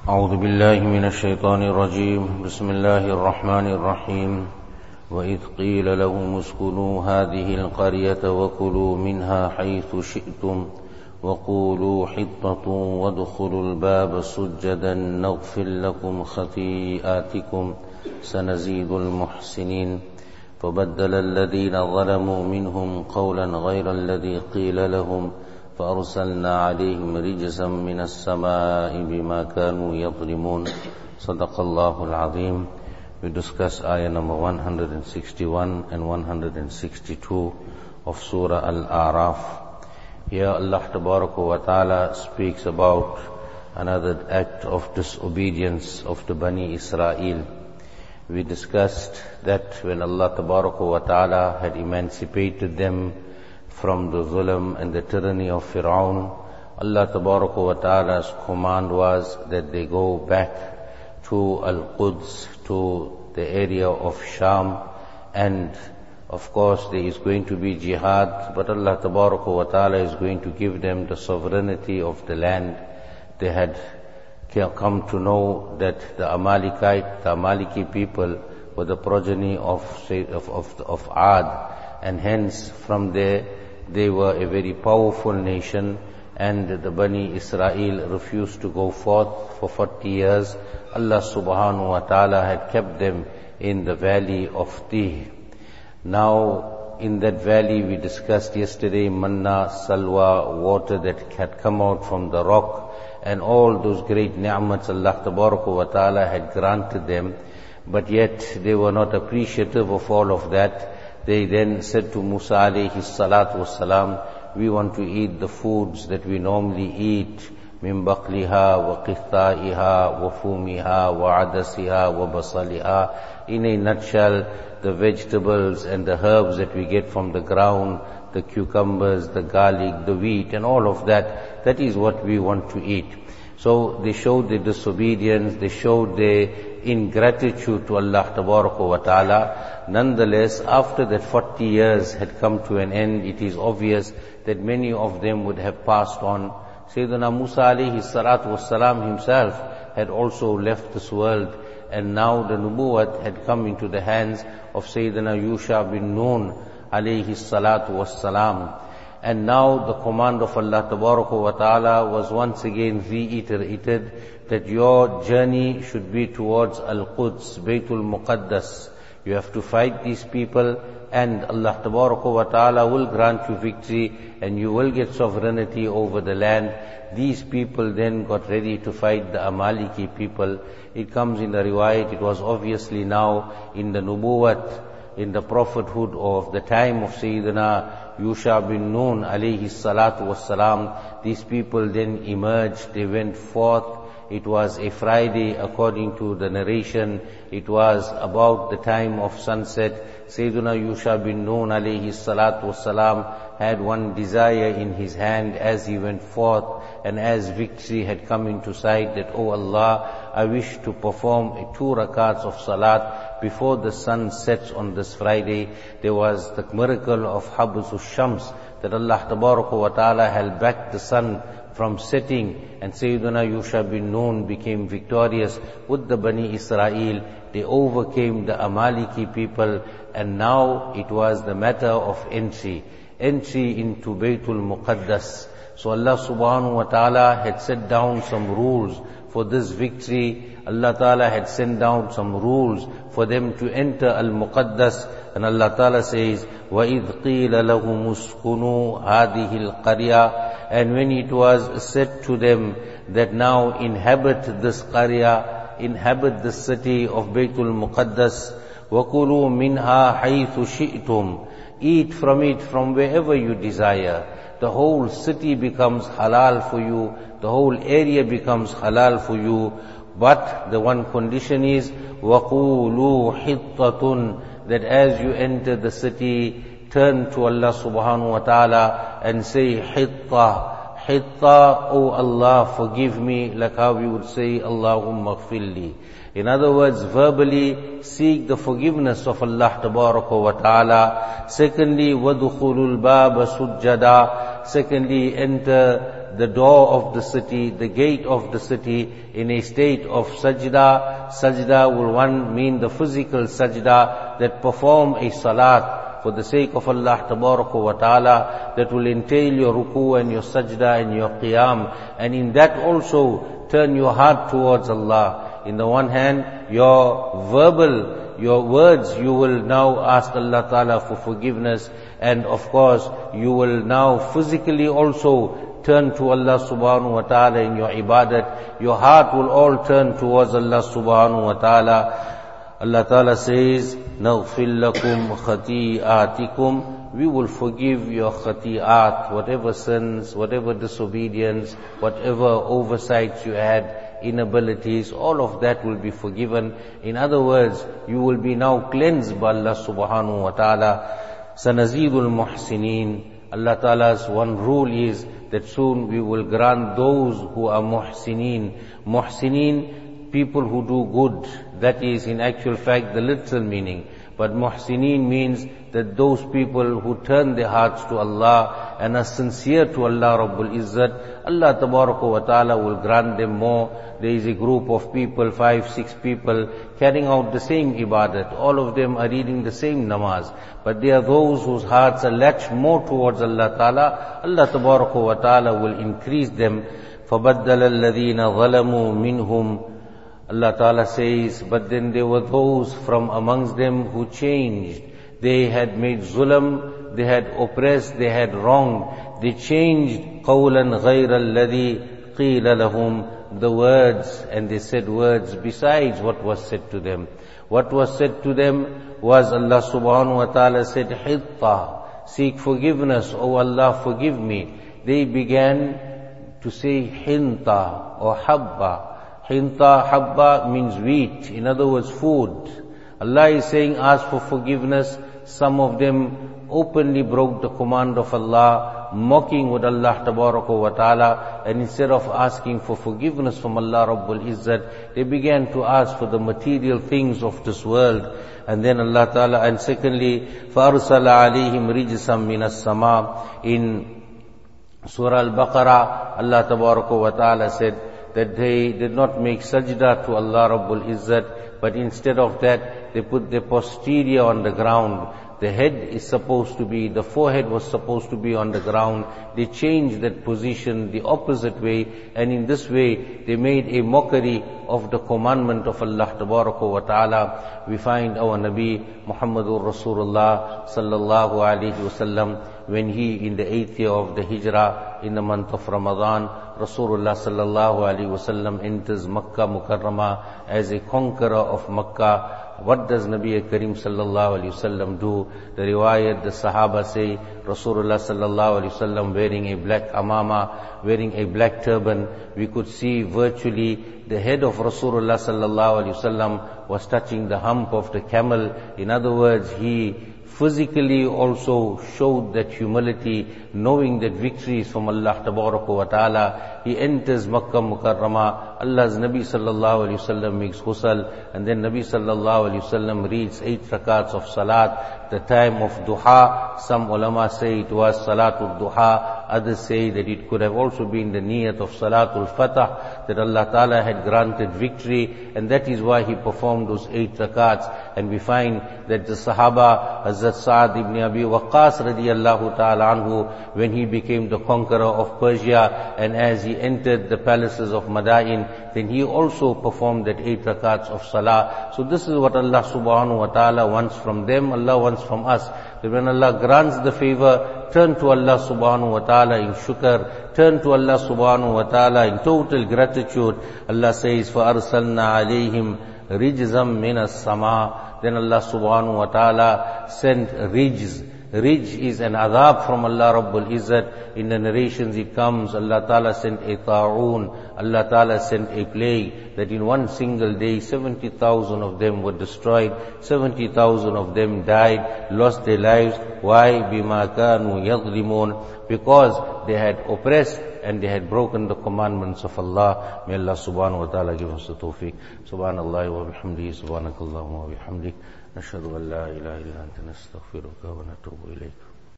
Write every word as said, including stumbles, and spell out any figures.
أعوذ بالله من الشيطان الرجيم بسم الله الرحمن الرحيم وإذ قيل لهم اسكنوا هذه القرية وكلوا منها حيث شئتم وقولوا حطة وادخلوا الباب سجدا نغفر لكم خطيئاتكم سنزيد المحسنين فبدل الذين ظلموا منهم قولا غير الذي قيل لهم فأرسلنا عليهم رجزا من السماء بما كانوا يظلمون صدق الله العظيم. We discuss ayah number one hundred sixty-one and one hundred sixty-two of Surah Al-A'raf. Here Allah Tabaraka wa Ta'ala speaks about another act of disobedience of the Bani Israel. We discussed that when Allah Tabaraka wa Ta'ala had emancipated them from the zulm and the tyranny of Fir'aun, Allah Tabaraka wa Ta'ala's command was that they go back to Al-Quds, to the area of Sham, and of course there is going to be jihad, but Allah Tabaraka wa Ta'ala is going to give them the sovereignty of the land. They had come to know that the Amalekite, the Amaleki people were the progeny of, of, of, of Ad, and hence from there they were a very powerful nation, and the Bani Israel refused to go forth for forty years. Allah subhanahu wa ta'ala had kept them in the valley of Tih. Now in that valley we discussed yesterday manna, salwa, water that had come out from the rock, and all those great ni'mats Allah tabaraka wa ta'ala had granted them, but yet they were not appreciative of all of that. They then said to Musa alayhi salatu wassalam, we want to eat the foods that we normally eat, min baqliha wa qithaiha wa fumiha wa adasiha wa basaliha. In a nutshell, the vegetables and the herbs that we get from the ground, the cucumbers, the garlic, the wheat, and all of that, that is what we want to eat. So they showed their disobedience, they showed their ingratitude to Allah Tabaraka wa Ta'ala. Nonetheless, after that forty years had come to an end, it is obvious that many of them would have passed on. Sayyidina Musa alayhi salatu wassalam himself had also left this world, and now the nubuwwat had come into the hands of Sayyidina Yusha bin Nun alayhi salatu wassalam. And now the command of Allah Tabaraka wa Ta'ala was once again reiterated, that your journey should be towards Al-Quds, Baytul Muqaddas. You have to fight these people, and Allah Tabaraka wa Ta'ala will grant you victory, and you will get sovereignty over the land. These people then got ready to fight the Amaleki people. It comes in the riwayat, it was obviously now in the nubuwwat, in the prophethood of the time of Sayyidina Yusha bin Nun alayhi salatu wassalam. These people then emerged, they went forth. It was a Friday according to the narration. It was about the time of sunset. Sayyidina Yusha bin Nun alayhi salatu wassalam had one desire in his hand as he went forth, and as victory had come into sight, that, oh Allah, I wish to perform a two rakats of salat before the sun sets on this Friday. There was the miracle of Habsu Shams, that Allah Tabaraka wa Ta'ala held back the sun from setting, and Sayyidina Yusha bin Nun became victorious with the Bani Israel. They overcame the Amaleki people, and now it was the matter of entry, entry into Baytul Muqaddas. So Allah subhanahu wa ta'ala had set down some rules for this victory. Allah ta'ala had sent down some rules for them to enter Al-Muqaddas, and Allah ta'ala says, وَإِذْ قِيلَ لَهُمُ اسْكُنُوا هَذِهِ الْقَرْيَةِ. And when it was said to them that now inhabit this qarya, inhabit the city of Baytul Muqaddas, وَكُلُوا مِنْهَا حَيْثُ شِئْتُمْ. Eat from it from wherever you desire. The whole city becomes halal for you, the whole area becomes halal for you. But the one condition is, وَقُولُوا حِطَّةٌ, that as you enter the city, turn to Allah subhanahu wa ta'ala and say, Hitta, Hitta, oh Allah, forgive me, like how we would say, Allahumma ghfirli. In other words, verbally seek the forgiveness of Allah Tabaraka wa Ta'ala. Secondly, وَدُخُلُوا الْبَابَ سُجَّدًا. Secondly, enter the door of the city, the gate of the city in a state of sajda. Sajda will one mean the physical sajda, that perform a salat for the sake of Allah Tabaraka wa Ta'ala, that will entail your ruku and your sajda and your qiyam, and in that also turn your heart towards Allah. In the one hand, your verbal, your words, you will now ask Allah Ta'ala for forgiveness, and of course, you will now physically also turn to Allah Subhanahu wa Ta'ala in your ibadat. Your heart will all turn towards Allah Subhanahu wa Ta'ala. Allah Ta'ala says, نَغْفِرْ لَكُمْ خَطِيئَاتِكُمْ, we will forgive your khati'at, whatever sins, whatever disobedience, whatever oversights you had, inabilities, all of that will be forgiven. In other words, you will be now cleansed by Allah Subhanahu wa Ta'ala. Sanazidul Muhsineen. Allah Ta'ala's one rule is that soon we will grant those who are Muhsineen. Muhsineen, people who do good. That is in actual fact the literal meaning. But Muhsineen means that those people who turn their hearts to Allah and are sincere to Allah Rabbul Izzat, Allah Tabaraka wa Ta'ala will grant them more. There is a group of people, five, six people, carrying out the same ibadat. All of them are reading the same namaz. But there are those whose hearts are latched more towards Allah Ta'ala. Allah Tabaraka wa Ta'ala will increase them. فَبَدَّلَ الَّذِينَ ظَلَمُوا مِنْهُمْ. Allah Ta'ala says, but then there were those from amongst them who changed. They had made zulm, they had oppressed, they had wronged. They changed قَوْلًا غَيْرَ الَّذِي قِيلَ لَهُمْ, the words, and they said words besides what was said to them. What was said to them was, Allah Subhanahu wa Ta'ala said, hitta, seek forgiveness, O Allah, forgive me. They began to say hinta or habba. Hinta, habba means wheat, in other words food. Allah is saying, ask for forgiveness. Some of them openly broke the command of Allah, mocking with Allah Tabaraka wa Ta'ala, and instead of asking for forgiveness from Allah Rabbul Izzat, they began to ask for the material things of this world. And then Allah Ta'ala, and secondly, فَأَرْسَلَ عَلَيْهِمْ رِجْسًا مِنَ السَّمَاءِ. In Surah Al-Baqarah, Allah Tabaraka wa Ta'ala said that they did not make sajda to Allah Rabbul Izzat, but instead of that, they put their posterior on the ground. The head is supposed to be, the forehead was supposed to be on the ground. They changed that position the opposite way, and in this way, they made a mockery of the commandment of Allah Tabaraka wa Ta'ala. We find our Nabi Muhammadur Rasulullah Sallallahu Alaihi Wasallam, when he, in the eighth year of the Hijrah, in the month of Ramadan, Rasulullah Sallallahu Alaihi Wasallam enters Makkah Mukarramah as a conqueror of Makkah. What does Nabi Karim Sallallahu Alaihi Wasallam do? The riwayat, the Sahaba say, Rasulullah Sallallahu Alaihi Wasallam wearing a black amama, wearing a black turban. We could see virtually the head of Rasulullah Sallallahu Alaihi Wasallam was touching the hump of the camel. In other words, he physically also showed that humility, knowing that victory is from Allah Tabaraka wa Ta'ala. He enters Makkah Mukarramah. Allah's Nabi Sallallahu Alaihi Wasallam makes ghusl, and then Nabi Sallallahu Alaihi Wasallam reads eight rakats of salat, the time of duha. Some ulama say it was salatul duha. Others say that it could have also been the niyat of salatul fatah, that Allah Ta'ala had granted victory, and that is why he performed those eight rakats. And we find that the Sahaba, Hazrat Sa'ad ibn Abi Waqqas radiyallahu ta'ala anhu, when he became the conqueror of Persia, and as he entered the palaces of Madain, then he also performed that eight rakats of salah. So this is what Allah subhanahu wa ta'ala wants from them, Allah wants from us. That when Allah grants the favor, turn to Allah subhanahu wa ta'ala in shukr, turn to Allah subhanahu wa ta'ala in total gratitude. Allah says, فَأَرْسَلْنَا عَلَيْهِمْ رِجْزًا مِنَ السَّمَاءِ. Then Allah subhanahu wa ta'ala sent rijz. Rijz is an adhab from Allah Rabbul Izzat. In the narrations it comes, Allah Ta'ala sent a ta'oon, Allah Ta'ala sent a plague, that in one single day, seventy thousand of them were destroyed, seventy thousand of them died, lost their lives. Why? بِمَا كَانُوا يَظْلِمُونَ. Because they had oppressed and they had broken the commandments of Allah. May Allah subhanahu wa ta'ala give us the tawfiq. Subhanallah wa bihamdihi, subhanakallahumma wa bihamdik. نشهد أن لا إله إلا أنت نستغفرك ونتوب إليك.